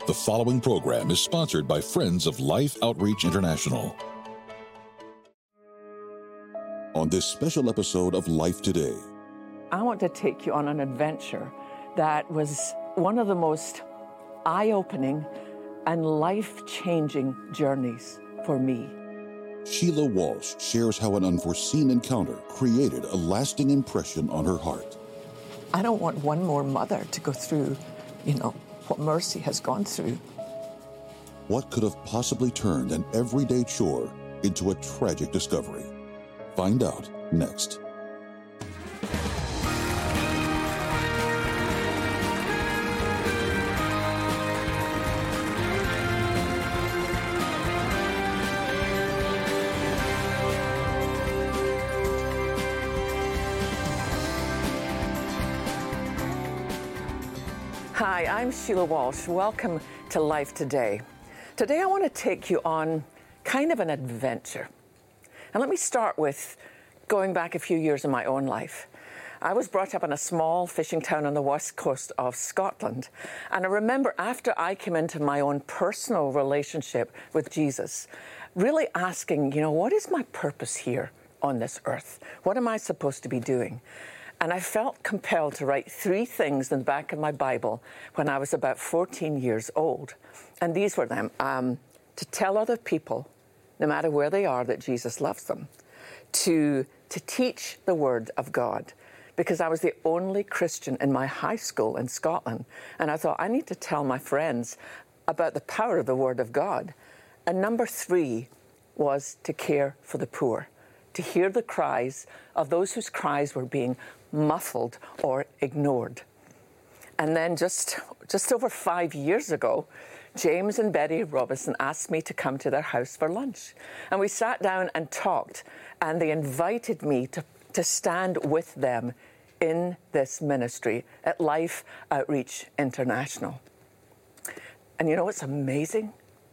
The following program is sponsored by Friends of Life Outreach International. On this special episode of Life Today, I want to take you on an adventure that was one of the most eye-opening and life-changing journeys for me. Sheila Walsh shares how an unforeseen encounter created a lasting impression on her heart. I don't want one more mother to go through, what Mercy has gone through. What could have possibly turned an everyday chore into a tragic discovery? Find out next. Hi, I'm Sheila Walsh. Welcome to Life Today. Today I want to take you on kind of an adventure. And let me start with going back a few years in my own life. I was brought up in a small fishing town on the west coast of Scotland. And I remember after I came into my own personal relationship with Jesus, really asking, what is my purpose here on this earth? What am I supposed to be doing? And I felt compelled to write 3 things in the back of my Bible when I was about 14 years old. And these were them. To tell other people, no matter where they are, that Jesus loves them. To teach the Word of God. Because I was the only Christian in my high school in Scotland. And I thought, I need to tell my friends about the power of the Word of God. And number 3 was to care for the poor. To hear the cries of those whose cries were being muffled or ignored. And then just over 5 years ago, James and Betty Robinson asked me to come to their house for lunch. And we sat down and talked, and they invited me to stand with them in this ministry at Life Outreach International. And what's amazing?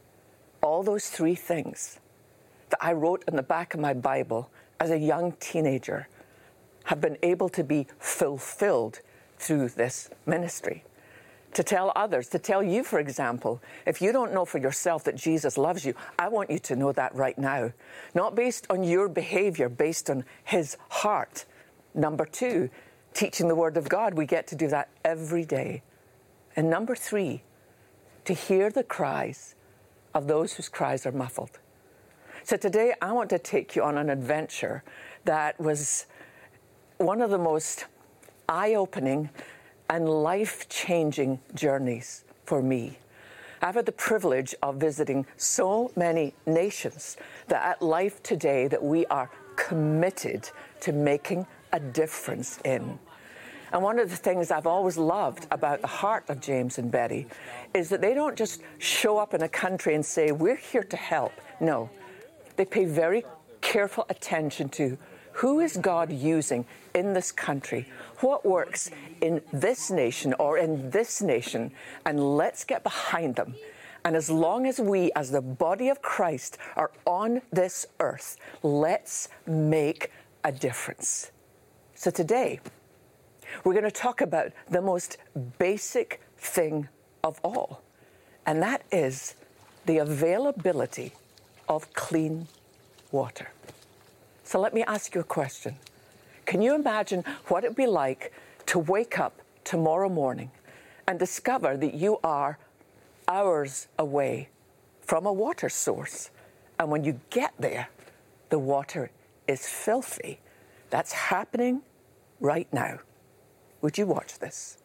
All those 3 things that I wrote in the back of my Bible as a young teenager have been able to be fulfilled through this ministry. To tell others, to tell you, for example, if you don't know for yourself that Jesus loves you, I want you to know that right now. Not based on your behavior, based on his heart. Number 2, teaching the Word of God. We get to do that every day. And number 3, to hear the cries of those whose cries are muffled. So today I want to take you on an adventure that was one of the most eye-opening and life-changing journeys for me. I've had the privilege of visiting so many nations that at Life Today that we are committed to making a difference in. And one of the things I've always loved about the heart of James and Betty is that they don't just show up in a country and say, we're here to help. No, they pay very careful attention to who is God using in this country? What works in this nation or in this nation? And let's get behind them. And as long as we, as the body of Christ, are on this earth, let's make a difference. So today, we're going to talk about the most basic thing of all. And that is the availability of clean water. So let me ask you a question. Can you imagine what it'd be like to wake up tomorrow morning and discover that you are hours away from a water source? And when you get there, the water is filthy. That's happening right now. Would you watch this?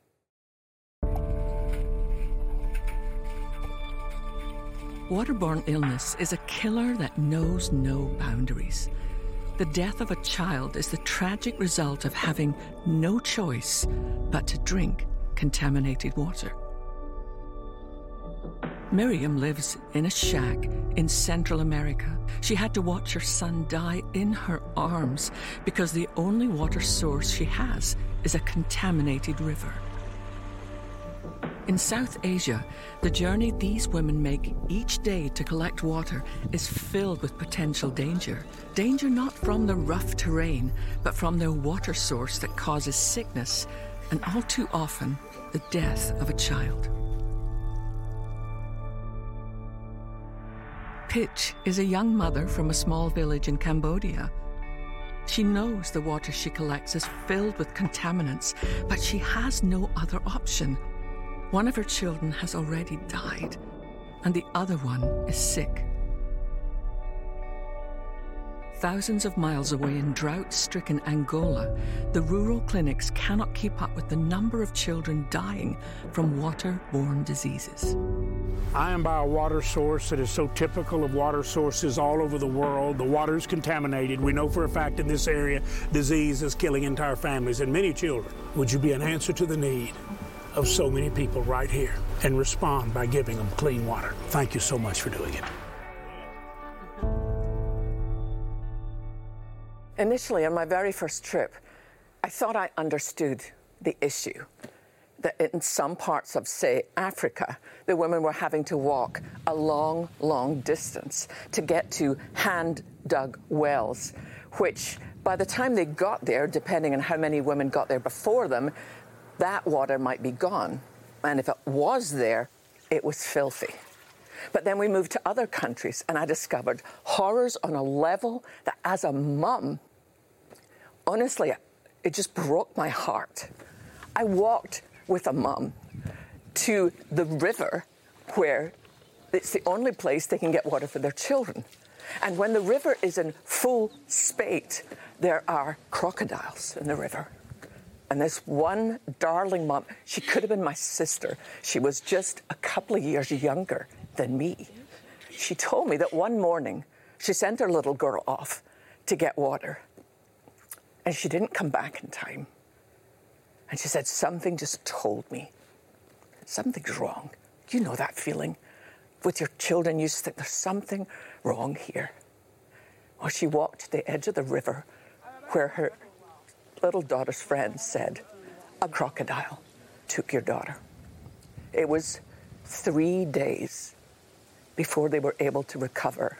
Waterborne illness is a killer that knows no boundaries. The death of a child is the tragic result of having no choice but to drink contaminated water. Miriam lives in a shack in Central America. She had to watch her son die in her arms because the only water source she has is a contaminated river. In South Asia, the journey these women make each day to collect water is filled with potential danger. Danger not from the rough terrain, but from their water source that causes sickness and all too often the death of a child. Pitch is a young mother from a small village in Cambodia. She knows the water she collects is filled with contaminants, but she has no other option. One of her children has already died, and the other one is sick. Thousands of miles away in drought-stricken Angola, the rural clinics cannot keep up with the number of children dying from water-borne diseases. I am by a water source that is so typical of water sources all over the world. The water is contaminated. We know for a fact in this area, disease is killing entire families and many children. Would you be an answer to the need of so many people right here and respond by giving them clean water? Thank you so much for doing it. Initially, on my very first trip, I thought I understood the issue. That in some parts of, say, Africa, the women were having to walk a long, long distance to get to hand-dug wells, which by the time they got there, depending on how many women got there before them, that water might be gone. And if it was there, it was filthy. But then we moved to other countries, and I discovered horrors on a level that, as a mum, honestly, it just broke my heart. I walked with a mum to the river where it's the only place they can get water for their children. And when the river is in full spate, there are crocodiles in the river. And this one darling mum, she could have been my sister. She was just a couple of years younger than me. She told me that one morning she sent her little girl off to get water, and she didn't come back in time. And she said, something just told me, something's wrong. You know that feeling with your children, you just think there's something wrong here. Well, she walked to the edge of the river where her little daughter's friend said, a crocodile took your daughter. It was 3 days before they were able to recover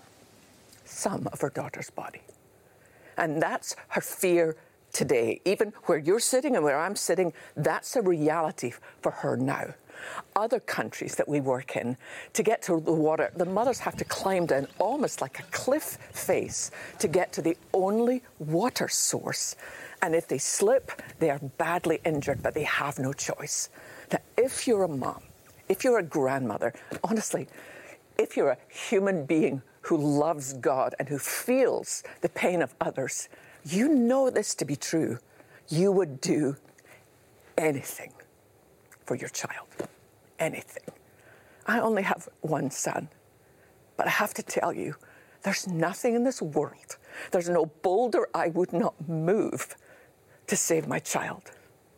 some of her daughter's body. And that's her fear today. Even where you're sitting and where I'm sitting, that's a reality for her now. Other countries that we work in, to get to the water, the mothers have to climb down almost like a cliff face to get to the only water source. And if they slip, they are badly injured, but they have no choice. Now, if you're a mom, if you're a grandmother, honestly, if you're a human being who loves God and who feels the pain of others, you know this to be true. You would do anything for your child. Anything. I only have one son, but I have to tell you, there's nothing in this world, there's no boulder I would not move to save my child.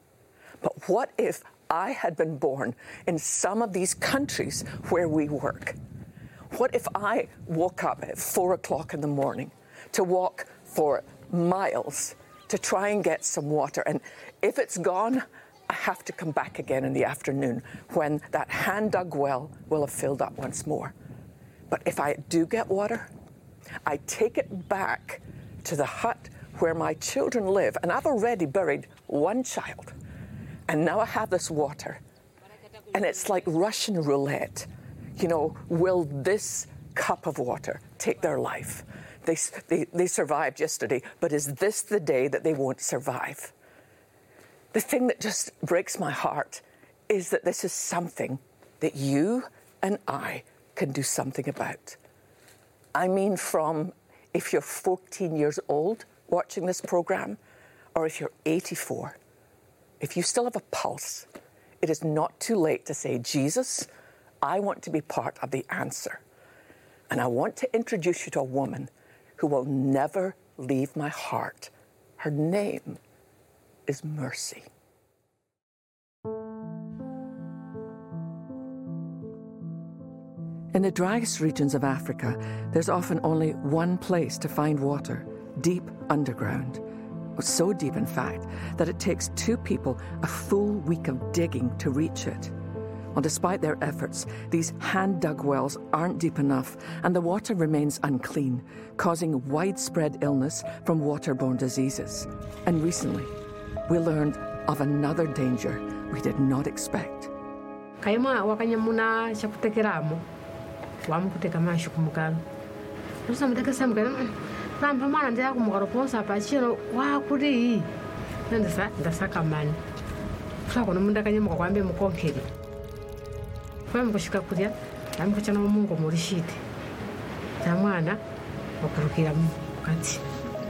But what if I had been born in some of these countries where we work? What if I woke up at 4 o'clock in the morning to walk for miles to try and get some water? And if it's gone, I have to come back again in the afternoon when that hand-dug well will have filled up once more. But if I do get water, I take it back to the hut where my children live. And I've already buried one child. And now I have this water. And it's like Russian roulette. You know, will this cup of water take their life? They survived yesterday, but is this the day that they won't survive? The thing that just breaks my heart is that this is something that you and I can do something about. I mean, from if you're 14 years old watching this program, or if you're 84, if you still have a pulse, it is not too late to say, Jesus, I want to be part of the answer. And I want to introduce you to a woman who will never leave my heart. Her name is Mercy. In the driest regions of Africa, there's often only one place to find water, deep underground. So deep, in fact, that it takes two people a full week of digging to reach it. Well, despite their efforts, these hand-dug wells aren't deep enough, and the water remains unclean, causing widespread illness from waterborne diseases. And recently, we learned of another danger we did not expect. Kaya mga wakanya muna siya kutekera mo. wamukuteka mashi kumukalo usamuteka mukalo pampa mwana ndira kumukalo posa pachino wakuri ndasaka mani kusakono mundakanyemuka kwambe mukonkeri kwamukushika kurya amikuchana mungu murishite tamwana wakurukira mukati.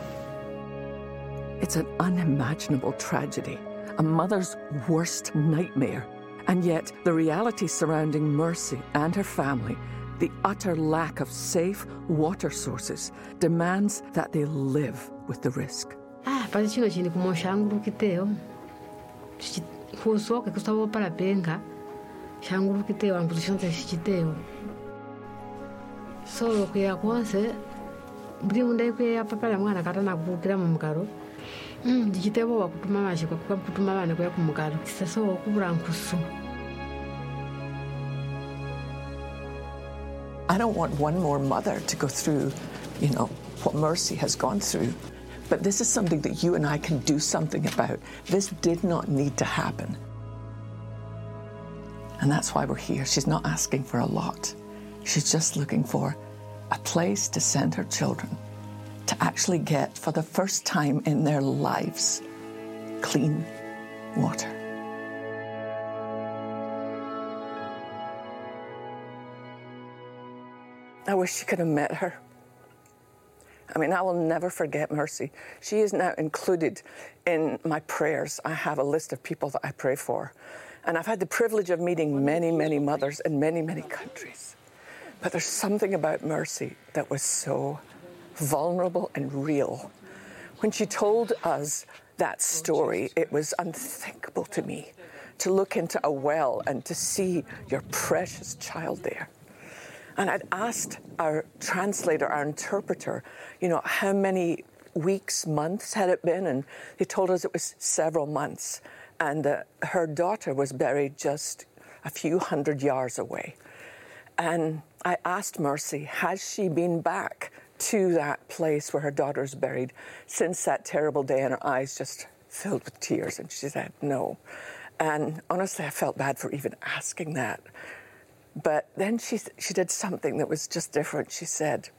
It's an unimaginable tragedy, a mother's worst nightmare. And yet, the reality surrounding Mercy and her family, the utter lack of safe water sources, demands that they live with the risk. Pasi chino chini kumoshangu kiteo. Kusoke kustavo para benga. Shangu kiteo ambushonte chiteo. So kuya kwanse brimunda kuya papa la mwana katana kukira mu mukaro. Dichitebo wakutuma mashi kwa kutuma bana kuya ku mukaro. Kisaso okubura nkusu. I don't want one more mother to go through, what Mercy has gone through. But this is something that you and I can do something about. This did not need to happen. And that's why we're here. She's not asking for a lot. She's just looking for a place to send her children to actually get, for the first time in their lives, clean water. I wish you could have met her. I mean, I will never forget Mercy. She is now included in my prayers. I have a list of people that I pray for. And I've had the privilege of meeting many, many mothers in many, many countries. But there's something about Mercy that was so vulnerable and real. When she told us that story, it was unthinkable to me to look into a well and to see your precious child there. And I'd asked our translator, our interpreter, how many weeks, months had it been? And he told us it was several months. And her daughter was buried just a few hundred yards away. And I asked Mercy, has she been back to that place where her daughter's buried since that terrible day? And her eyes just filled with tears. And she said, no. And honestly, I felt bad for even asking that. But then she did something that was just different. She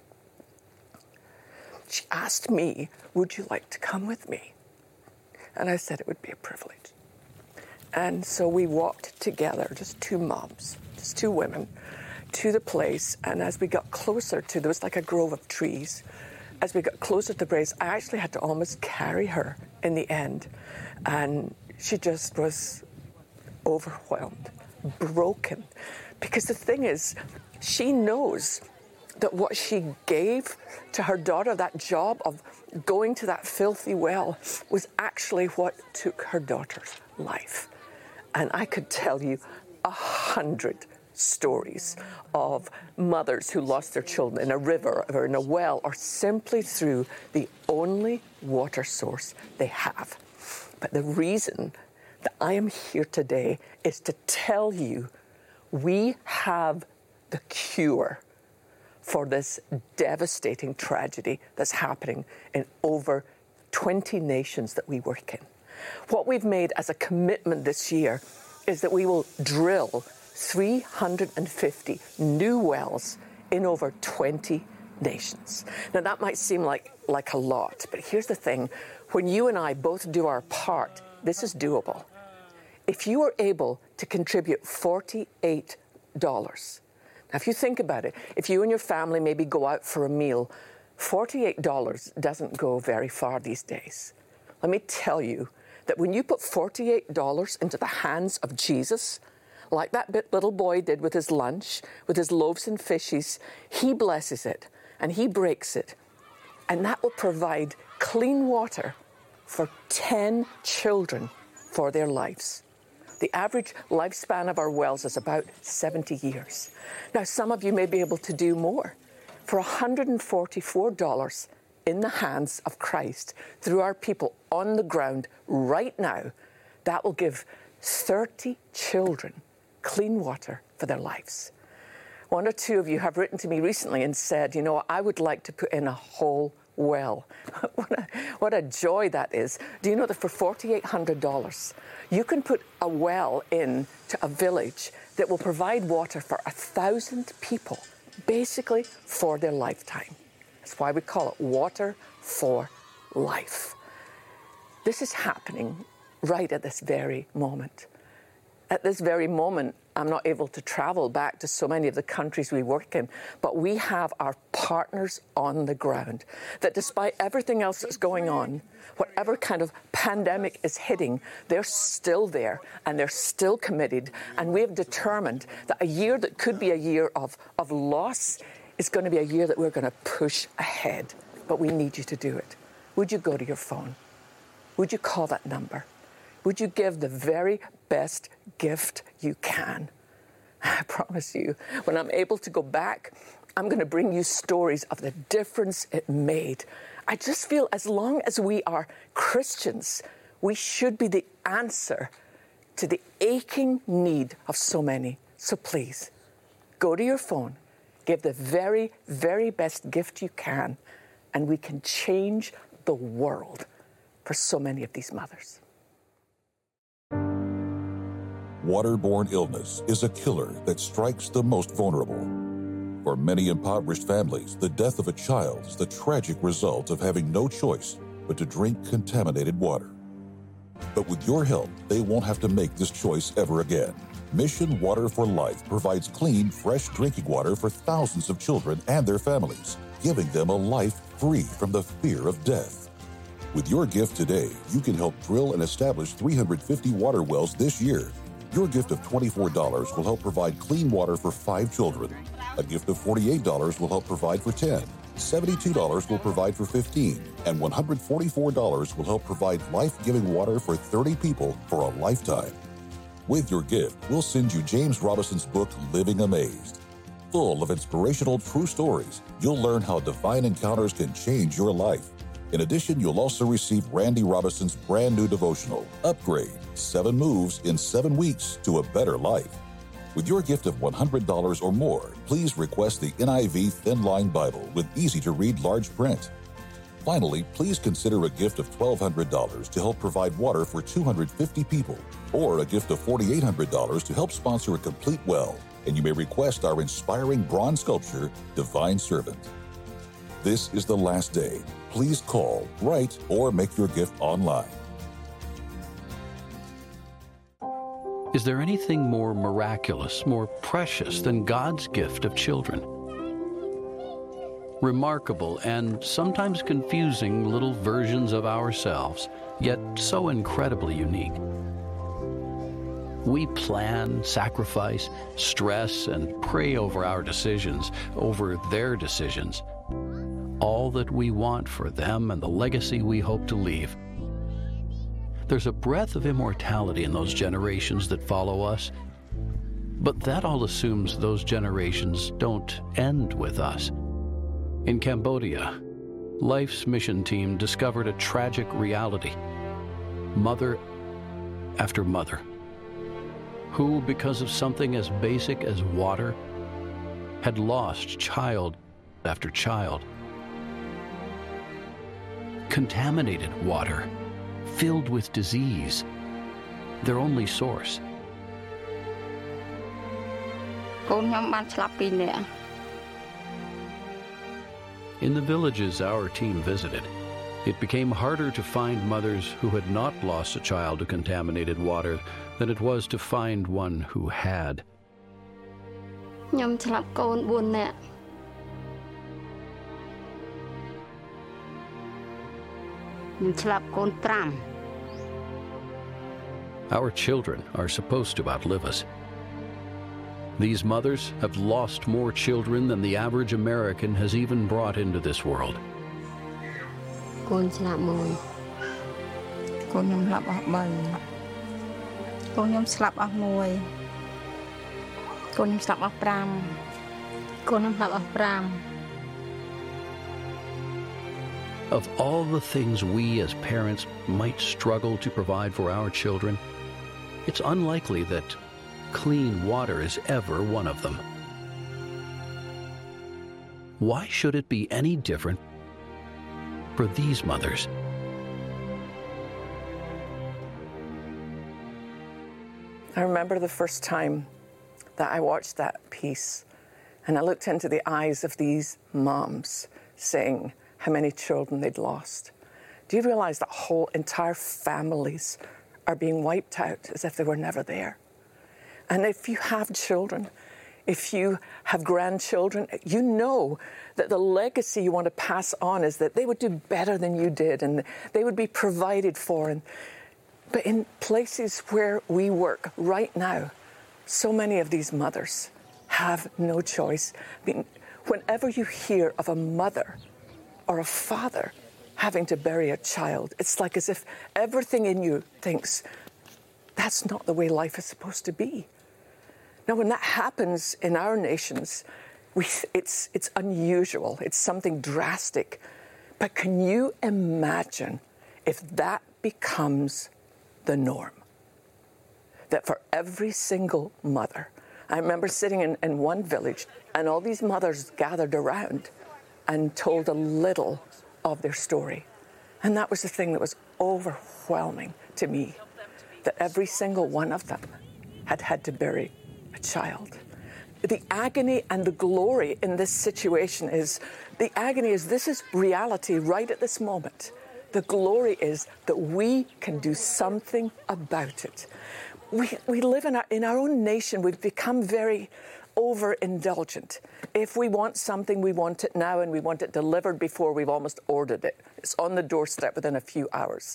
asked me, would you like to come with me? And I said it would be a privilege. And so we walked together, just two moms, just two women, to the place. And as we got closer there was like a grove of trees. As we got closer to the place, I actually had to almost carry her in the end. And she just was overwhelmed, broken. Because the thing is, she knows that what she gave to her daughter, that job of going to that filthy well, was actually what took her daughter's life. And I could tell you 100 stories of mothers who lost their children in a river or in a well or simply through the only water source they have. But the reason that I am here today is to tell you we have the cure for this devastating tragedy that's happening in over 20 nations that we work in. What we've made as a commitment this year is that we will drill 350 new wells in over 20 nations. Now, that might seem like a lot, but here's the thing. When you and I both do our part, this is doable. If you are able to contribute $48, now if you think about it, if you and your family maybe go out for a meal, $48 doesn't go very far these days. Let me tell you that when you put $48 into the hands of Jesus, like that little boy did with his lunch, with his loaves and fishes, he blesses it and he breaks it. And that will provide clean water for 10 children for their lives. The average lifespan of our wells is about 70 years. Now, some of you may be able to do more. For $144 in the hands of Christ, through our people on the ground right now, that will give 30 children clean water for their lives. One or two of you have written to me recently and said, I would like to put in a whole well. What a joy that is. Do you know that for $4,800, you can put a well in to a village that will provide water for 1,000 people basically for their lifetime. That's why we call it Water for Life. This is happening right at this very moment. At this very moment, I'm not able to travel back to so many of the countries we work in, but we have our partners on the ground that despite everything else that's going on, whatever kind of pandemic is hitting, they're still there and they're still committed. And we have determined that a year that could be a year of loss is going to be a year that we're going to push ahead. But we need you to do it. Would you go to your phone? Would you call that number? Would you give the very best gift you can? I promise you, when I'm able to go back, I'm going to bring you stories of the difference it made. I just feel as long as we are Christians, we should be the answer to the aching need of so many. So please, go to your phone, give the very, very best gift you can, and we can change the world for so many of these mothers. Waterborne illness is a killer that strikes the most vulnerable. For many impoverished families, the death of a child is the tragic result of having no choice but to drink contaminated water. But with your help, they won't have to make this choice ever again. Mission Water for Life provides clean, fresh drinking water for thousands of children and their families, giving them a life free from the fear of death. With your gift today, you can help drill and establish 350 water wells this year. Your gift of $24 will help provide clean water for 5 children. A gift of $48 will help provide for 10. $72 will provide for 15. And $144 will help provide life-giving water for 30 people for a lifetime. With your gift, we'll send you James Robinson's book, Living Amazed. Full of inspirational true stories, you'll learn how divine encounters can change your life. In addition, you'll also receive Randy Robinson's brand new devotional, Upgrade, 7 Moves in 7 Weeks to a Better Life. With your gift of $100 or more, please request the NIV Thin Line Bible with easy-to-read large print. Finally, please consider a gift of $1,200 to help provide water for 250 people, or a gift of $4,800 to help sponsor a complete well, and you may request our inspiring bronze sculpture, Divine Servant. This is the last day. Please call, write, or make your gift online. Is there anything more miraculous, more precious than God's gift of children? Remarkable and sometimes confusing little versions of ourselves, yet so incredibly unique. We plan, sacrifice, stress, and pray over our decisions, over their decisions. All that we want for them and the legacy we hope to leave. There's a breath of immortality in those generations that follow us, but that all assumes those generations don't end with us. In Cambodia, Life's mission team discovered a tragic reality. Mother after mother, who, because of something as basic as water, had lost child after child. Contaminated water, filled with disease, their only source. In the villages our team visited, it became harder to find mothers who had not lost a child to contaminated water than it was to find one who had. Our children are supposed to outlive us. These mothers have lost more children than the average American has even brought into this world. Of all the things we as parents might struggle to provide for our children, it's unlikely that clean water is ever one of them. Why should it be any different for these mothers? I remember the first time that I watched that piece, And I looked into the eyes of these moms saying how many children they'd lost. Do you realize that whole entire families are being wiped out as if they were never there? And if you have children, if you have grandchildren, you know that the legacy you want to pass on is that they would do better than you did and they would be provided for. But in places where we work right now, so many of these mothers have no choice. I mean, whenever you hear of a mother or a father having to bury a child, it's like as if everything in you thinks, that's not the way life is supposed to be. Now, when that happens in our nations, it's unusual. It's something drastic. But can you imagine if that becomes the norm? That for every single mother, I remember sitting in one village and all these mothers gathered around and told a little of their story. And that was the thing that was overwhelming to me, that every single one of them had to bury a child. The agony and the glory in this situation is, the agony is this is reality right at this moment. The glory is that we can do something about it. We live in our own nation, we've become very overindulgent. If we want something, we want it now and we want it delivered before we've almost ordered it. It's on the doorstep within a few hours.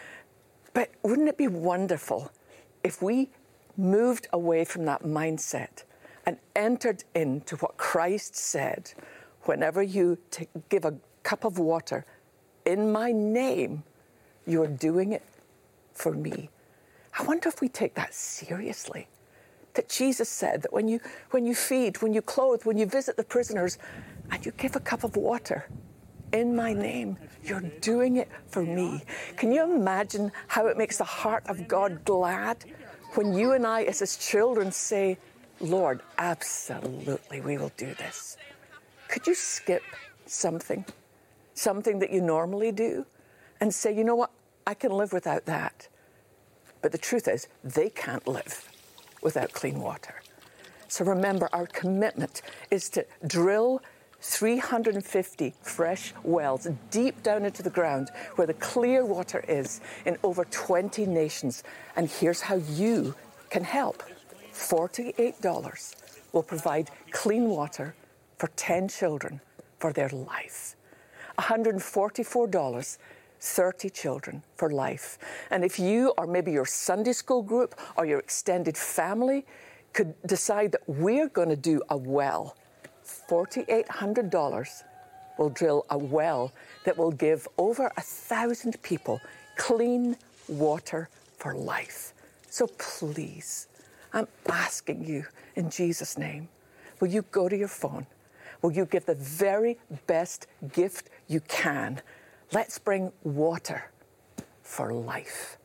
But wouldn't it be wonderful if we moved away from that mindset and entered into what Christ said, whenever you give a cup of water in my name, you are doing it for me. I wonder if we take that seriously. That Jesus said that when you feed, when you clothe, when you visit the prisoners, and you give a cup of water in my name, you're doing it for me. Can you imagine how it makes the heart of God glad when you and I as his children say, Lord, absolutely, we will do this. Could you skip something that you normally do and say, you know what, I can live without that. But the truth is, they can't live without clean water. So remember, our commitment is to drill 350 fresh wells deep down into the ground where the clear water is in over 20 nations. And here's how you can help. $48 will provide clean water for 10 children for their life. $144, 30 children for life. And if you or maybe your Sunday school group or your extended family could decide that we're going to do a well, $4,800 will drill a well that will give over 1,000 people clean water for life. So please, I'm asking you in Jesus' name, will you go to your phone? Will you give the very best gift you can? Let's bring water for life.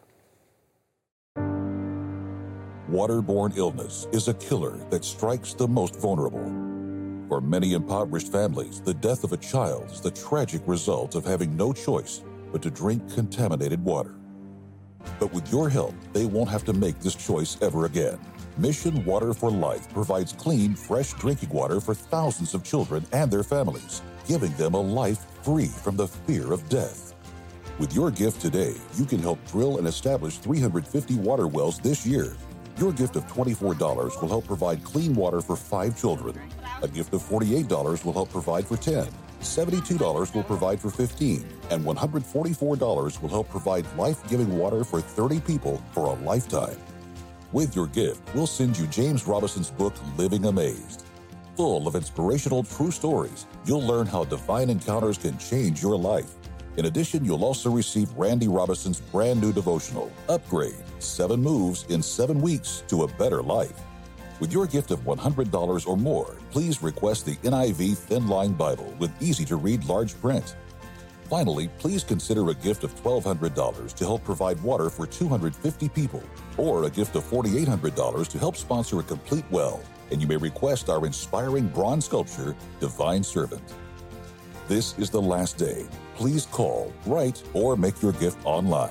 Waterborne illness is a killer that strikes the most vulnerable. For many impoverished families, the death of a child is the tragic result of having no choice but to drink contaminated water. But with your help, they won't have to make this choice ever again. Mission Water for Life provides clean, fresh drinking water for thousands of children and their families, giving them a life free from the fear of death. With your gift today, you can help drill and establish 350 water wells this year. Your gift of $24 will help provide clean water for 5 children. A gift of $48 will help provide for 10. $72 will provide for 15. And $144 will help provide life-giving water for 30 people for a lifetime. With your gift, we'll send you James Robinson's book, Living Amazed. Full of inspirational true stories, you'll learn how divine encounters can change your life. In addition, you'll also receive Randy Robinson's brand new devotional, Upgrade, 7 Moves in 7 Weeks to a Better Life. With your gift of $100 or more, please request the NIV Thin Line Bible with easy-to-read large print. Finally, please consider a gift of $1,200 to help provide water for 250 people, or a gift of $4,800 to help sponsor a complete well, and you may request our inspiring bronze sculpture, Divine Servant. This is the last day. Please call, write, or make your gift online.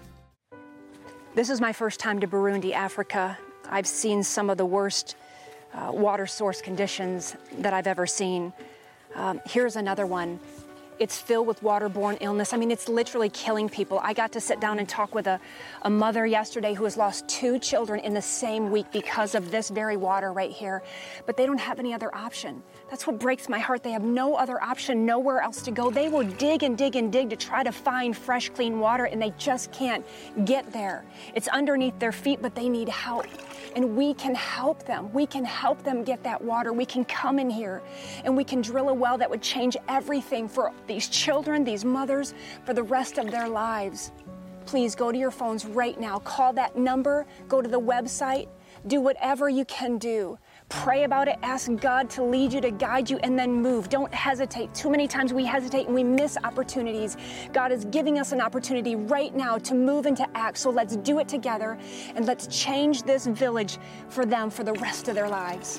This is my first time to Burundi, Africa. I've seen some of the worst water source conditions that I've ever seen. Here's another one. It's filled with waterborne illness. I mean, it's literally killing people. I got to sit down and talk with a mother yesterday who has lost 2 children in the same week because of this very water right here. But they don't have any other option. That's what breaks my heart. They have no other option, nowhere else to go. They will dig and dig and dig to try to find fresh, clean water, and they just can't get there. It's underneath their feet, but they need help. And we can help them. We can help them get that water. We can come in here and we can drill a well that would change everything for these children, these mothers, for the rest of their lives. Please go to your phones right now. Call that number. Go to the website. Do whatever you can do. Pray about it. Ask God to lead you, to guide you, and then move. Don't hesitate. Too many times we hesitate and we miss opportunities. God is giving us an opportunity right now to move and to act. So let's do it together, and let's change this village for them for the rest of their lives.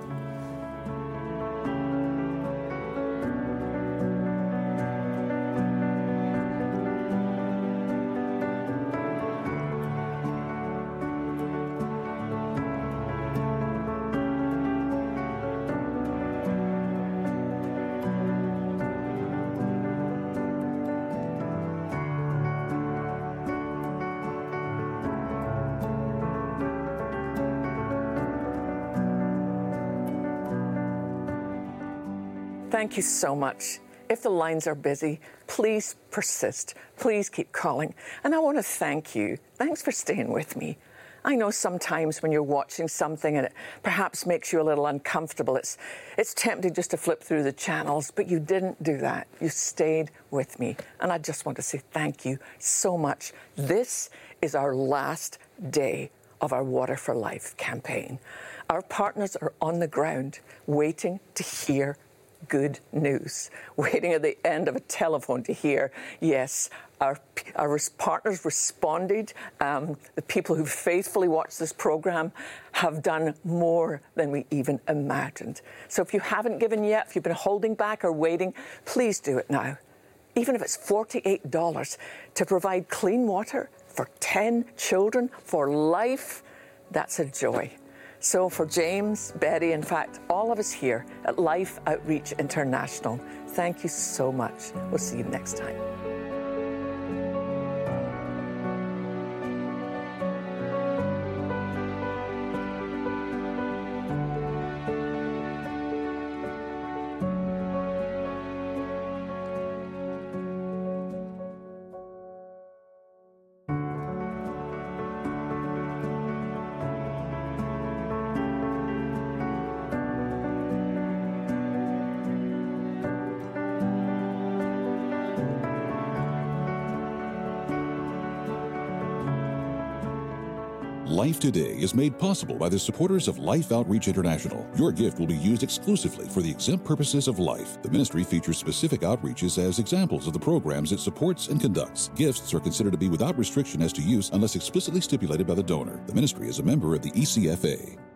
Thank you so much. If the lines are busy, please persist. Please keep calling. And I want to thank you. Thanks for staying with me. I know sometimes when you're watching something and it perhaps makes you a little uncomfortable, it's tempting just to flip through the channels, but you didn't do that. You stayed with me. And I just want to say thank you so much. This is our last day of our Water for Life campaign. Our partners are on the ground waiting to hear good news, waiting at the end of a telephone to hear, yes, our partners responded. The people who faithfully watched this program have done more than we even imagined. So if you haven't given yet, if you've been holding back or waiting, please do it now. Even if it's $48 to provide clean water for 10 children for life, that's a joy. So for James, Betty, in fact, all of us here at Life Outreach International, thank you so much. We'll see you next time. Life Today is made possible by the supporters of Life Outreach International. Your gift will be used exclusively for the exempt purposes of life. The ministry features specific outreaches as examples of the programs it supports and conducts. Gifts are considered to be without restriction as to use unless explicitly stipulated by the donor. The ministry is a member of the ECFA.